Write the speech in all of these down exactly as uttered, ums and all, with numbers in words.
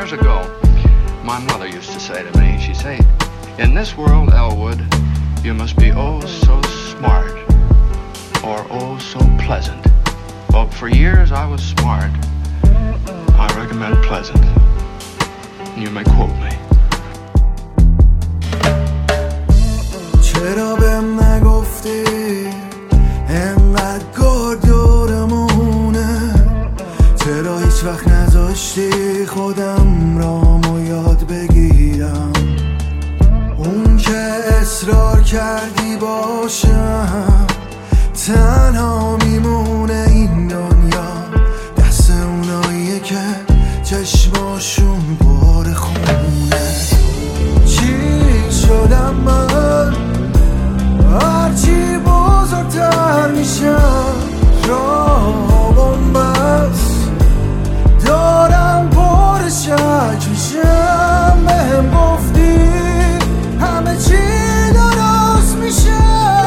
years ago, my mother used to say to me, she'd say, in this world, Elwood, you must be oh so smart or oh so pleasant. Well, for years I was smart. I recommend pleasant. You may quote me. چرا بهم نگفتی انقدر کار دورمونه؟ چرا هیچ وقت نذاشتی خودم رامو یاد بگیرم؟ اون که اصرار کردی باشم تنها میمونه این دنیا، دست اوناییه که چشماشون بار خونه. چی شدم من هرچی بزرگتر میشم، رابم بس دارم پر شک میشم. بهم گفتی همه چی درست میشه،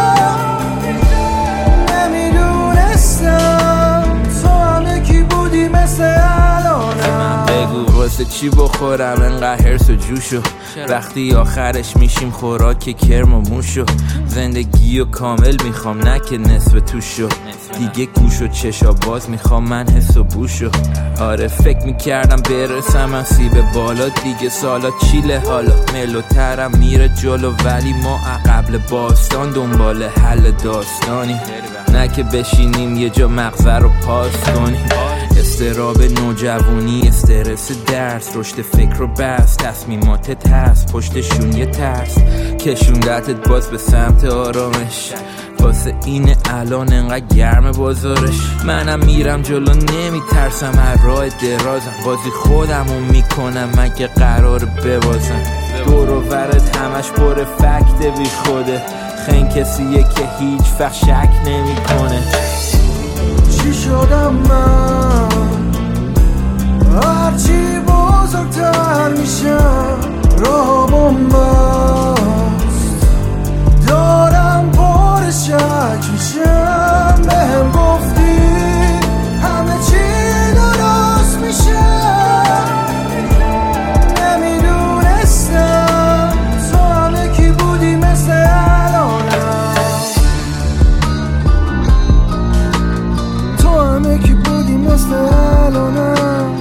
نمیدونستم تو همه کی بودی مثل الانم. بگو واسه چی بخورم انقدر هرس و جوشو، وقتی آخرش میشیم خوراک کرم و موشو. زندگی و کامل میخوام نه که نصف توشو، دیگه گوش و چشا باز میخوام من حس و بوشو. آره فکر میکردم برسم من سیب بالا، دیگه سالا چیله حالا ملوترم میره جلو، ولی ما قبل باستان دنبال حل داستانی، نه که بشینیم یه جا مغزه رو پاس کنیم. استراب نوجوانی، استرس درس، رشد فکر و بس، تصمیماتت هست پشتشون یه ترس، کشوندتت باز به سمت آرامش. واسه این الان انقدر گرم بازارش، منم میرم جلو نمیترسم، هر راه درازم بازی خودمو میکنم مگه قرار ببازم. دور و ورد همش پر فکت بی خوده، خین کسیه که هیچ وقت شک نمیکنه. چی شدم من هرچی بزرگتر میشم، رابم بست دارم پر شک میشم. بهم گفتی همه چی درست میشه، نمیدونستم تو همه کی بودی مثل الانم. تو همه کی بودی مثل الانم.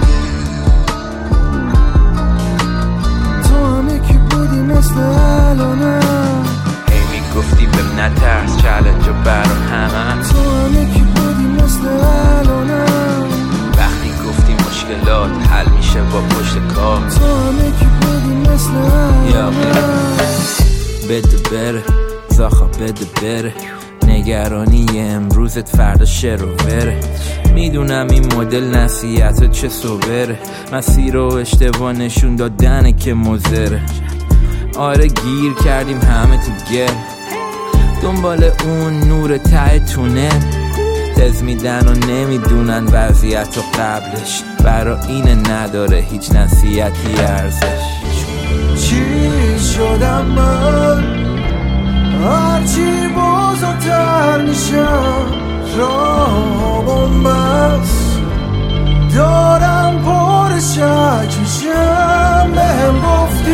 تو همه کی بودی مثل الانم. هی میگفتی بهم نترس، چالنج رو برا همه. تو همه کی بودی مثل الانم. وقتی گفتی مشکلات حل میشه با پشت کار، تو همه کی بودی مثل الانم. بده بره زاخا بده بره، نگرانی امروزت فردا شر و بره. میدونم این مدل نصیحت چه صبره، مسیر و اشتباه نشون دادنه که مضره. آره گیر کردیم همه تو گل، دنبال اون نور ته تونل. تز میدن و نمیدونن وضعیت و قبلش، برا اینه نداره هیچ نصیحتی ارزش. چی شدم من هرچی بزرگتر میشم، رابم بس دارم پر شک میشم. بهم گفتی